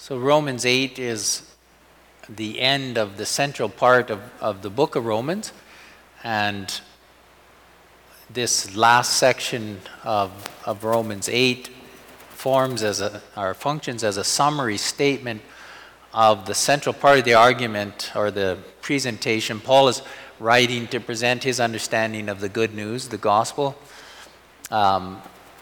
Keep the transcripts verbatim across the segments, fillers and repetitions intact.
So Romans eight is the end of the central part of, of the book of Romans. And this last section of, of Romans eight forms as a, or functions as a summary statement of the central part of the argument or the presentation. Paul is writing to present his understanding of the good news, the gospel. Um,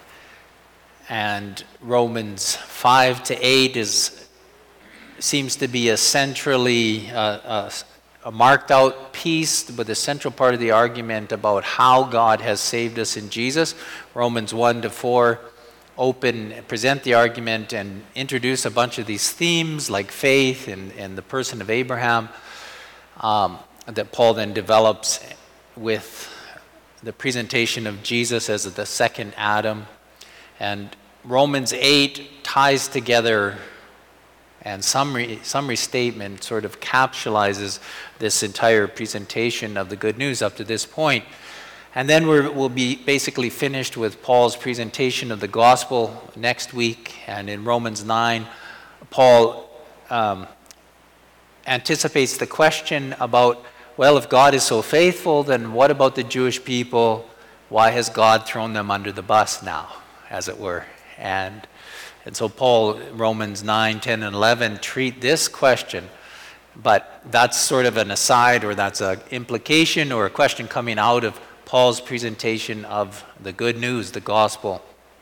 and Romans five to eight is seems to be a centrally uh, a, a marked out piece with the central part of the argument about how God has saved us in Jesus. Romans one to four open, present the argument and introduce a bunch of these themes like faith and, and the person of Abraham um, that Paul then develops with the presentation of Jesus as the second Adam. And Romans eight ties together, and summary, summary statement sort of capsulizes this entire presentation of the good news up to this point. And then we're, we'll be basically finished with Paul's presentation of the gospel next week. And in Romans nine, Paul um, anticipates the question about, well, if God is so faithful, then what about the Jewish people? Why has God thrown them under the bus now, as it were? And And so Paul, Romans nine, ten, and eleven treat this question, but that's sort of an aside, or that's an implication or a question coming out of Paul's presentation of the good news, the gospel.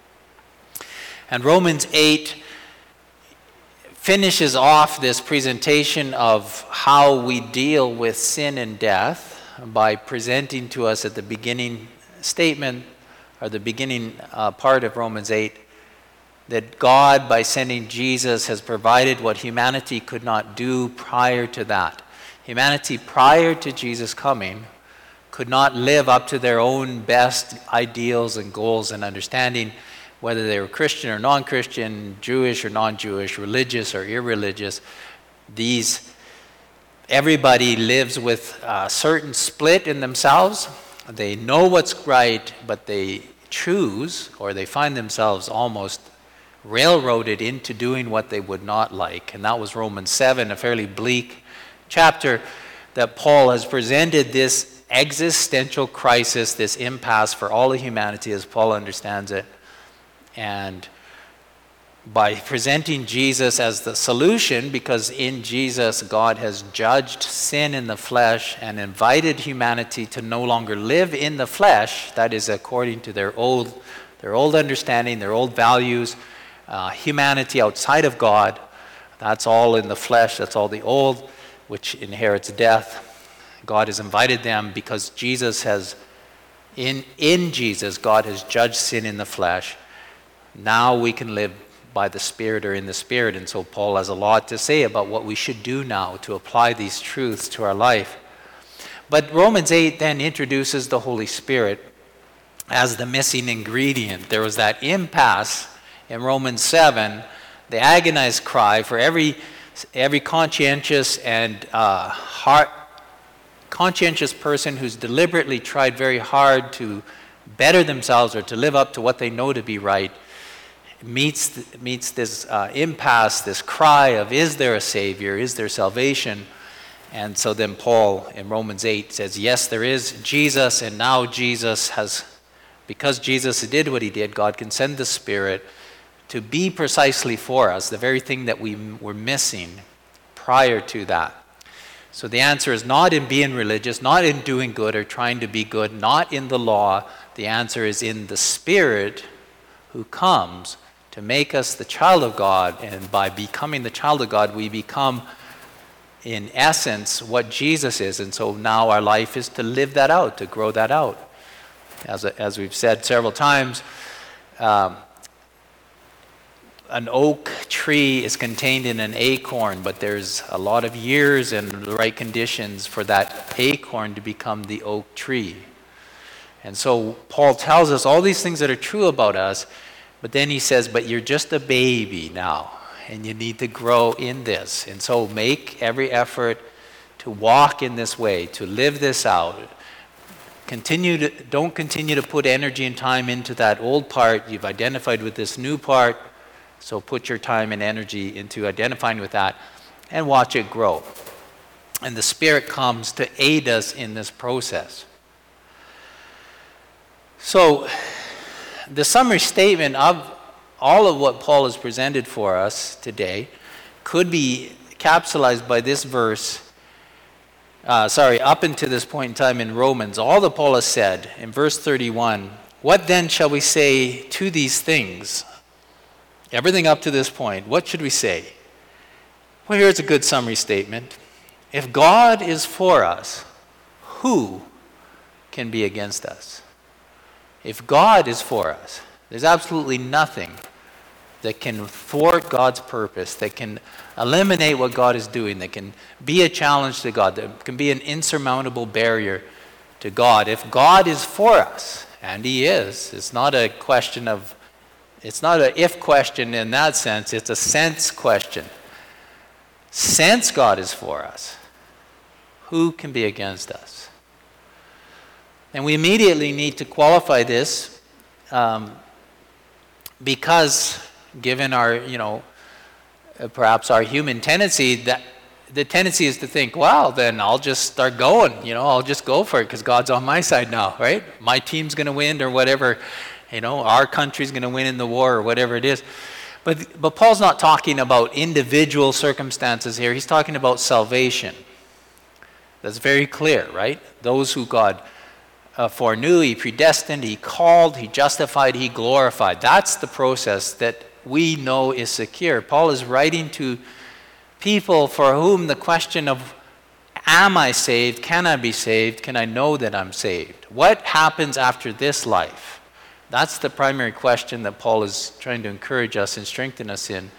And Romans eight finishes off this presentation of how we deal with sin and death by presenting to us at the beginning statement, or the beginning uh, part of Romans eight, that God, by sending Jesus, has provided what humanity could not do prior to that. Humanity, prior to Jesus coming, could not live up to their own best ideals and goals and understanding, whether they were Christian or non-Christian, Jewish or non-Jewish, religious or irreligious. These, everybody lives with a certain split in themselves. They know what's right, but they choose, or they find themselves almost railroaded into doing what they would not like. And that was Romans seven, a fairly bleak chapter that Paul has presented this existential crisis, this impasse for all of humanity as Paul understands it. And by presenting Jesus as the solution, because in Jesus God has judged sin in the flesh and invited humanity to no longer live in the flesh, that is according to their old, their old understanding, their old values, Uh, humanity outside of God, that's all in the flesh, that's all the old, which inherits death. God has invited them because Jesus has, in, in Jesus, God has judged sin in the flesh. Now we can live by the Spirit or in the Spirit. And so Paul has a lot to say about what we should do now to apply these truths to our life. But Romans eight then introduces the Holy Spirit as the missing ingredient. There was that impasse in Romans seven, the agonized cry for every every conscientious and uh, heart, conscientious person who's deliberately tried very hard to better themselves or to live up to what they know to be right, meets meets this uh, impasse, this cry of, is there a Savior? Is there salvation? And so then Paul in Romans eight says, yes, there is Jesus, and now Jesus has, because Jesus did what he did, God can send the Spirit to be precisely for us, the very thing that we were missing prior to that. So the answer is not in being religious, not in doing good or trying to be good, not in the law. The answer is in the Spirit who comes to make us the child of God. And by becoming the child of God, we become, in essence, what Jesus is. And so now our life is to live that out, to grow that out. As, as we've said several times, um, an oak tree is contained in an acorn, but there's a lot of years and the right conditions for that acorn to become the oak tree. And so Paul tells us all these things that are true about us, but then he says, but you're just a baby now, and you need to grow in this. And so make every effort to walk in this way, to live this out. Continue to, don't continue to put energy and time into that old part. You've identified with this new part. So put your time and energy into identifying with that and watch it grow. And the Spirit comes to aid us in this process. So the summary statement of all of what Paul has presented for us today could be capsulized by this verse. Uh, sorry, up until this point in time in Romans, all that Paul has said in verse thirty-one, what then shall we say to these things? Everything up to this point, what should we say? Well, here's a good summary statement. If God is for us, who can be against us? If God is for us, there's absolutely nothing that can thwart God's purpose, that can eliminate what God is doing, that can be a challenge to God, that can be an insurmountable barrier to God. If God is for us, and He is, it's not a question of, it's not an if question in that sense, it's a sense question. Since God is for us, who can be against us? And we immediately need to qualify this um, because given our, you know, uh, perhaps our human tendency, that the tendency is to think, well, then I'll just start going, you know, I'll just go for it because God's on my side now, right? My team's going to win or whatever, you know, our country's going to win in the war or whatever it is. But, but Paul's not talking about individual circumstances here. He's talking about salvation. That's very clear, right? Those who God uh, foreknew, He predestined, He called, He justified, He glorified. That's the process that we know is secure. Paul is writing to people for whom the question of, am I saved? Can I be saved? Can I know that I'm saved? What happens after this life? That's the primary question that Paul is trying to encourage us and strengthen us in.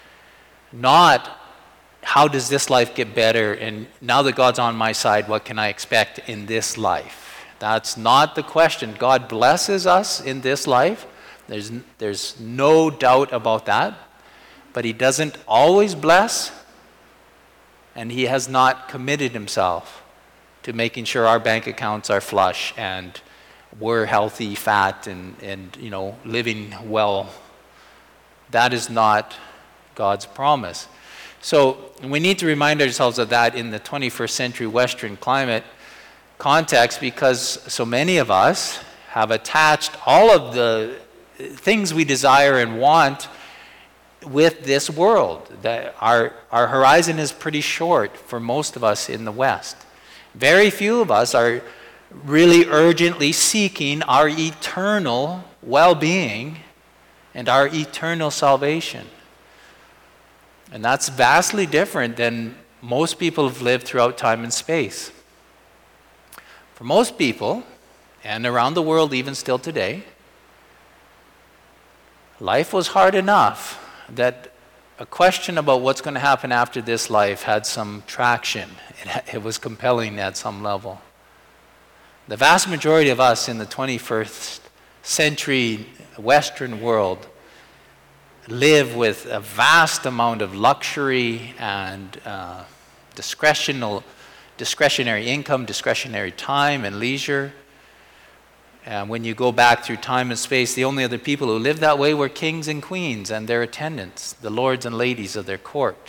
Not, how does this life get better? And now that God's on my side, what can I expect in this life? That's not the question. God blesses us in this life. There's, there's no doubt about that. But He doesn't always bless. And He has not committed Himself to making sure our bank accounts are flush and we're healthy, fat, and, and you know, living well. That is not God's promise. So we need to remind ourselves of that in the twenty-first century Western climate context, because so many of us have attached all of the things we desire and want with this world. That our, our horizon is pretty short for most of us in the West. Very few of us are really urgently seeking our eternal well-being and our eternal salvation. And that's vastly different than most people have lived throughout time and space. For most people, and around the world even still today, life was hard enough that a question about what's going to happen after this life had some traction. It, it was compelling at some level. The vast majority of us in the twenty-first century Western world live with a vast amount of luxury and uh, discretional, discretionary income, discretionary time and leisure. And when you go back through time and space, the only other people who lived that way were kings and queens and their attendants, the lords and ladies of their court.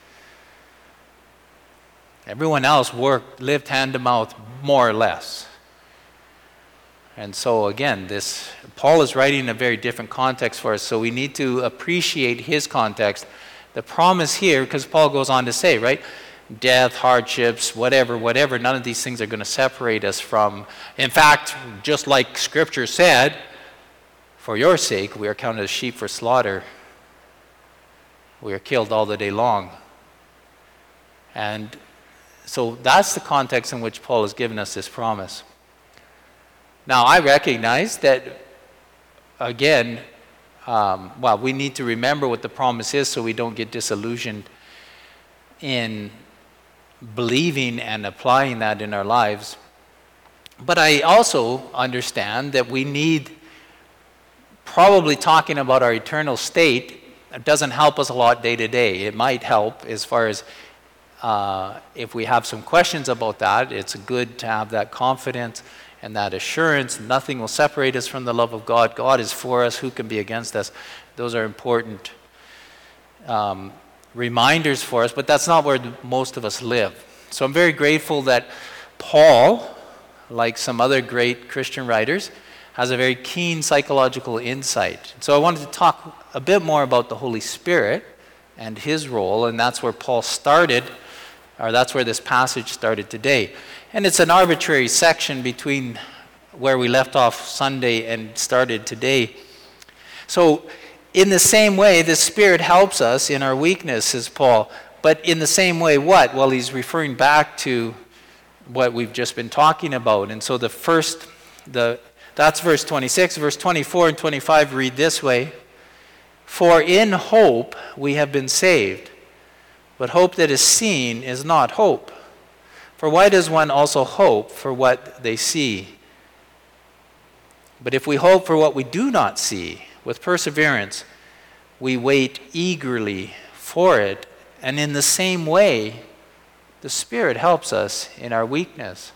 Everyone else worked, lived hand to mouth, more or less. And so again, this Paul is writing in a very different context for us, so we need to appreciate his context. The promise here, because Paul goes on to say, right, death, hardships, whatever, whatever, none of these things are going to separate us from. In fact, just like Scripture said, for your sake we are counted as sheep for slaughter. We are killed all the day long. And so that's the context in which Paul has given us this promise. Now, I recognize that, again, um, well, we need to remember what the promise is so we don't get disillusioned in believing and applying that in our lives. But I also understand that we need, probably talking about our eternal state, it doesn't help us a lot day to day. It might help as far as uh, if we have some questions about that, it's good to have that confidence and that assurance. Nothing will separate us from the love of God. God is for us. Who can be against us? Those are important um, reminders for us, but that's not where the, most of us live. So I'm very grateful that Paul, like some other great Christian writers, has a very keen psychological insight. So I wanted to talk a bit more about the Holy Spirit and his role, and that's where Paul started, or that's where this passage started today. And it's an arbitrary section between where we left off Sunday and started today. So in the same way, the Spirit helps us in our weakness, says Paul. But in the same way, what? Well, he's referring back to what we've just been talking about. And so the first, the that's verse twenty-six. Verse twenty-four and twenty-five read this way. For in hope we have been saved. But hope that is seen is not hope. For why does one also hope for what they see? But if we hope for what we do not see, with perseverance, we wait eagerly for it. And in the same way, the Spirit helps us in our weakness.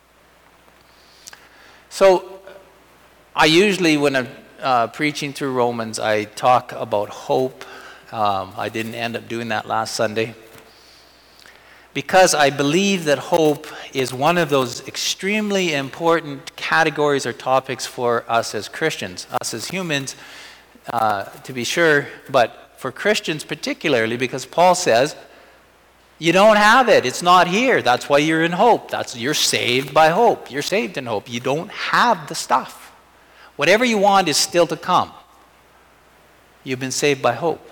So, I usually, when I'm uh, preaching through Romans, I talk about hope. Um, I didn't end up doing that last Sunday. Because I believe that hope is one of those extremely important categories or topics for us as Christians, us as humans, uh, to be sure, but for Christians particularly, because Paul says, you don't have it. It's not here. That's why you're in hope. That's you're saved by hope. You're saved in hope. You don't have the stuff. Whatever you want is still to come. You've been saved by hope.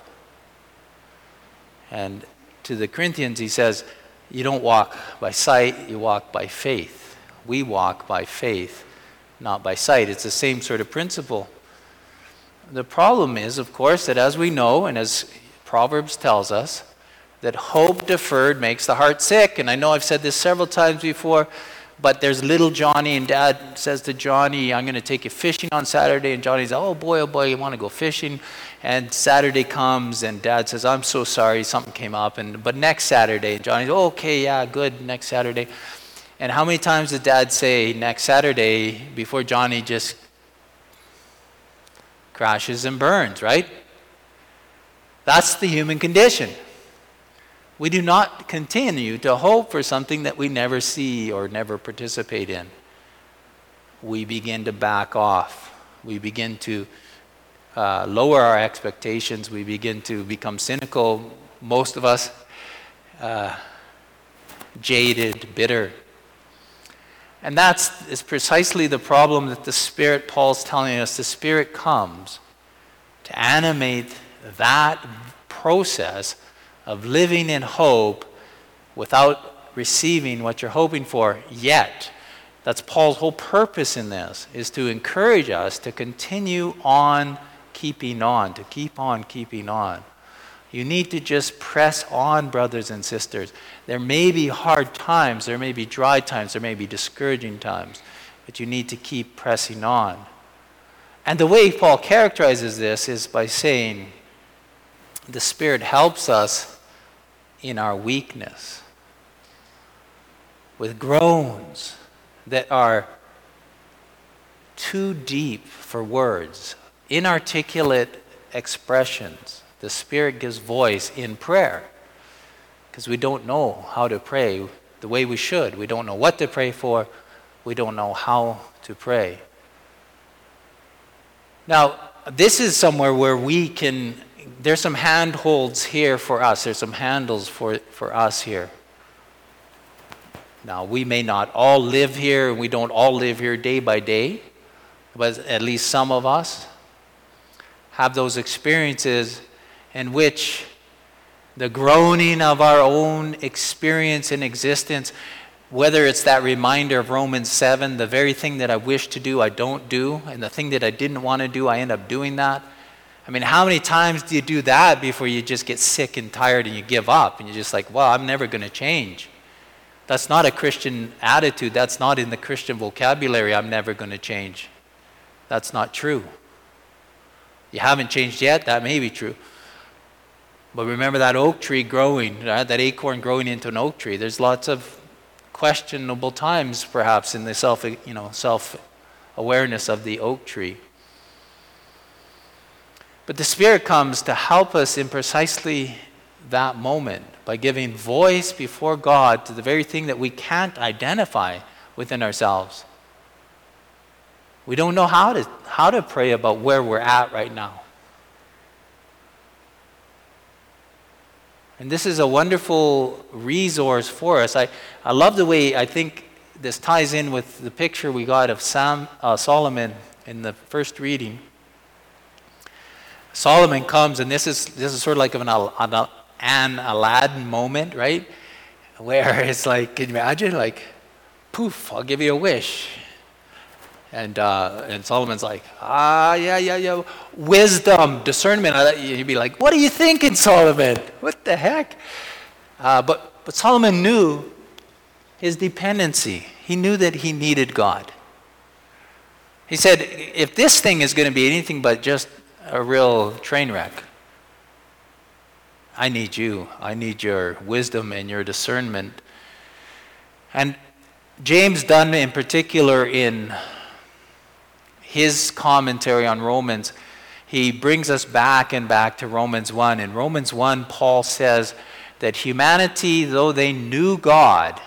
And to the Corinthians, he says, you don't walk by sight, you walk by faith. We walk by faith, not by sight. It's the same sort of principle. The problem is, of course, that as we know, and as Proverbs tells us, that hope deferred makes the heart sick. And I know I've said this several times before, but there's little Johnny, and Dad says to Johnny, I'm going to take you fishing on Saturday. And Johnny's, oh boy, oh boy, you want to go fishing? And Saturday comes, and Dad says, I'm so sorry, something came up. And But next Saturday, and Johnny's, oh, okay, yeah, good, next Saturday. And how many times did Dad say next Saturday before Johnny just crashes and burns, right? That's the human condition. We do not continue to hope for something that we never see or never participate in. We begin to back off. We begin to uh, lower our expectations. We begin to become cynical, most of us, uh, jaded, bitter. And that's is precisely the problem that the Spirit, Paul's telling us, the Spirit comes to animate that process of living in hope without receiving what you're hoping for yet. That's Paul's whole purpose in this, is to encourage us to continue on keeping on, to keep on keeping on. You need to just press on, brothers and sisters. There may be hard times, there may be dry times, there may be discouraging times, but you need to keep pressing on. And the way Paul characterizes this is by saying, the Spirit helps us in our weakness, with groans that are too deep for words, inarticulate expressions. The Spirit gives voice in prayer, because we don't know how to pray the way we should. We don't know what to pray for. We don't know how to pray. Now, this is somewhere where we can, there's some handholds here for us. There's some handles for, for us here. Now, we may not all live here, and we don't all live here day by day, but at least some of us have those experiences in which the groaning of our own experience in existence, whether it's that reminder of Romans seven, the very thing that I wish to do, I don't do, and the thing that I didn't want to do, I end up doing that. I mean, how many times do you do that before you just get sick and tired and you give up and you're just like, well, I'm never going to change? That's not a Christian attitude. That's not in the Christian vocabulary. I'm never going to change. That's not true. You haven't changed yet? That may be true. But remember that oak tree growing, right? That acorn growing into an oak tree. There's lots of questionable times, perhaps, in the self, you know, self-awareness of the oak tree. But the Spirit comes to help us in precisely that moment by giving voice before God to the very thing that we can't identify within ourselves. We don't know how to, how to pray about where we're at right now. And this is a wonderful resource for us. I, I love the way I think this ties in with the picture we got of Sam, uh, Solomon in the first reading. Solomon comes, and this is this is sort of like an, an, an Aladdin moment, right? Where it's like, can you imagine? Like, poof, I'll give you a wish. And uh, and Solomon's like, ah, yeah, yeah, yeah, wisdom, discernment. You'd be like, what are you thinking, Solomon? What the heck? Uh, but but Solomon knew his dependency. He knew that he needed God. He said, if this thing is going to be anything but just a real train wreck, I need you. I need your wisdom and your discernment. And James Dunn in particular, in his commentary on Romans, he brings us back and back to Romans one. In Romans one, Paul says that humanity, though they knew God,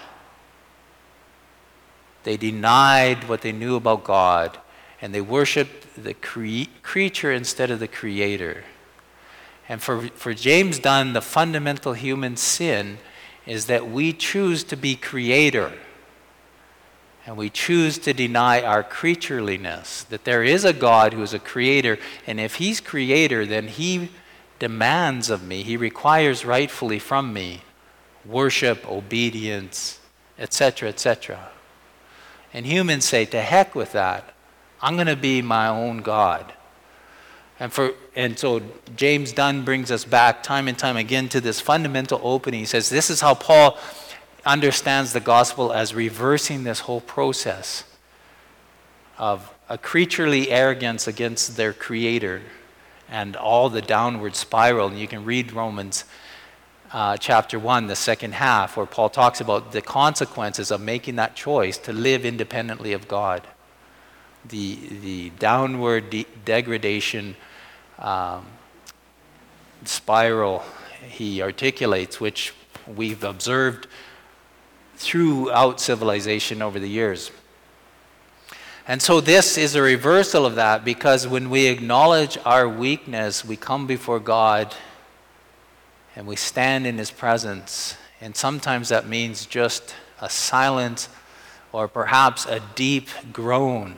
they denied what they knew about God, and they worshiped the cre- creature instead of the Creator. And for, for James Dunn, the fundamental human sin is that we choose to be creator. And we choose to deny our creatureliness, that there is a God who is a creator, and if he's creator, then he demands of me, he requires rightfully from me worship, obedience, et cetera, et cetera. And humans say, to heck with that. I'm going to be my own God. And for and so James Dunn brings us back time and time again to this fundamental opening. He says this is how Paul understands the gospel, as reversing this whole process of a creaturely arrogance against their creator and all the downward spiral. And you can read Romans uh, chapter one, the second half, where Paul talks about the consequences of making that choice to live independently of God. The, the downward de- degradation um, spiral he articulates, which we've observed throughout civilization over the years. And so this is a reversal of that, because when we acknowledge our weakness, we come before God and we stand in his presence. And sometimes that means just a silent or perhaps a deep groan.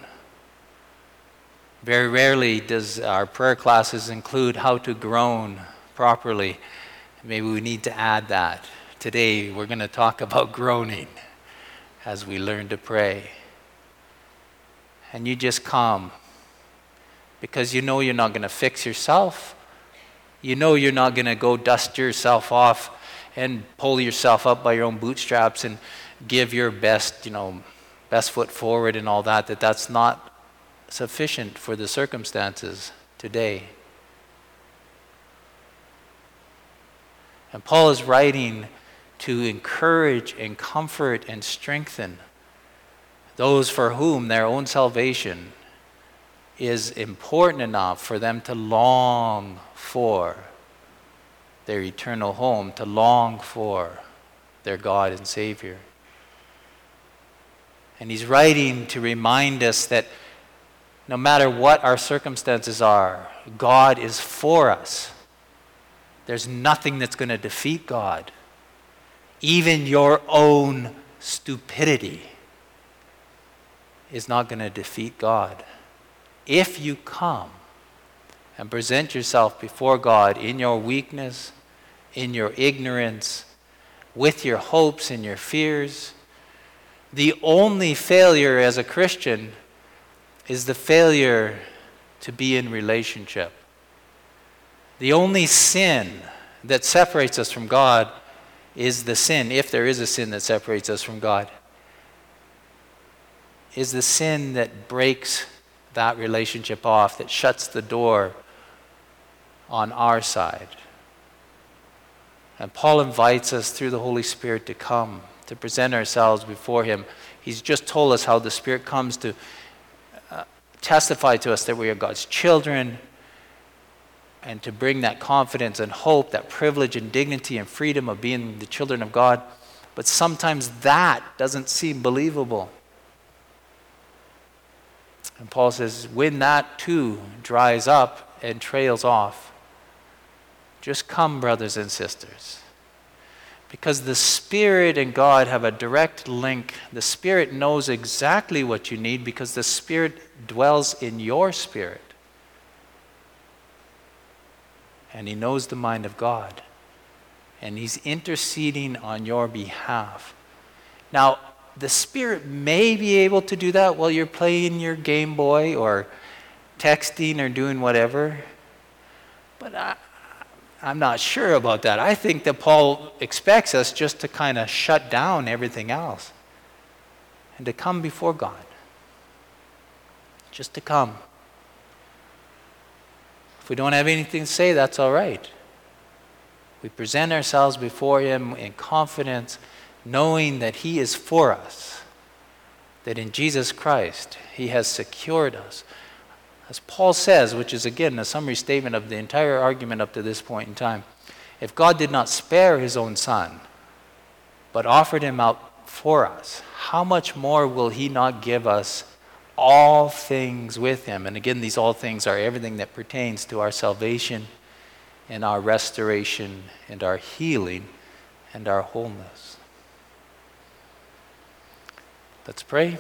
Very rarely does our prayer classes include how to groan properly. Maybe we need to add that. Today we're going to talk about groaning as we learn to pray. And you just come because you know you're not going to fix yourself. You know you're not going to go dust yourself off and pull yourself up by your own bootstraps and give your best, you know, best foot forward and all that, that that's not sufficient for the circumstances today. And Paul is writing to encourage and comfort and strengthen those for whom their own salvation is important enough for them to long for their eternal home, to long for their God and Savior. And he's writing to remind us that no matter what our circumstances are, God is for us. There's nothing that's going to defeat God. Even your own stupidity is not going to defeat God. If you come and present yourself before God in your weakness, in your ignorance, with your hopes and your fears, the only failure as a Christian is the failure to be in relationship. The only sin that separates us from God is the sin, if there is a sin that separates us from God, is the sin that breaks that relationship off, that shuts the door on our side. And Paul invites us through the Holy Spirit to come, to present ourselves before him. He's just told us how the Spirit comes to uh, testify to us that we are God's children, and to bring that confidence and hope, that privilege and dignity and freedom of being the children of God. But sometimes that doesn't seem believable. And Paul says, when that too dries up and trails off, just come, brothers and sisters. Because the Spirit and God have a direct link. The Spirit knows exactly what you need because the Spirit dwells in your spirit. And He knows the mind of God. And He's interceding on your behalf. Now, the Spirit may be able to do that while you're playing your Game Boy or texting or doing whatever. But I, I'm not sure about that. I think that Paul expects us just to kind of shut down everything else and to come before God. Just to come. If we don't have anything to say, that's all right. We present ourselves before Him in confidence, knowing that He is for us, that in Jesus Christ He has secured us. As Paul says, which is again a summary statement of the entire argument up to this point in time, if God did not spare His own Son, but offered Him out for us, how much more will He not give us all things with Him? And again, these all things are everything that pertains to our salvation and our restoration and our healing and our wholeness. Let's pray.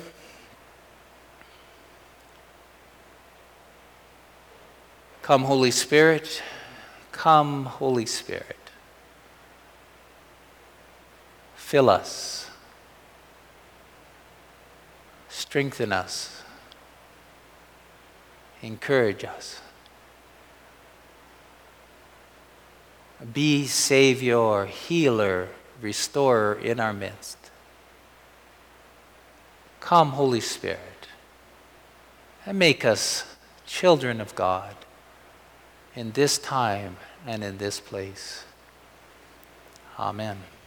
Come, Holy Spirit. Come, Holy Spirit. Fill us. Strengthen us. Encourage us. Be Savior, healer, restorer in our midst. Come, Holy Spirit, and make us children of God in this time and in this place. Amen.